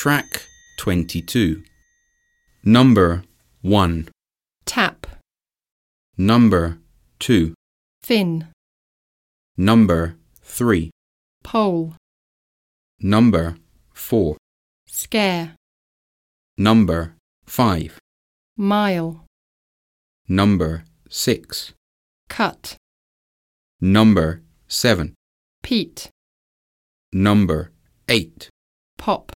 Track 22. Number 1. Tap. Number 2. Fin. Number 3. Pole. Number 4. Scare. Number 5. Mile. Number 6. Cut. Number 7. Peat. Number 8. Pop.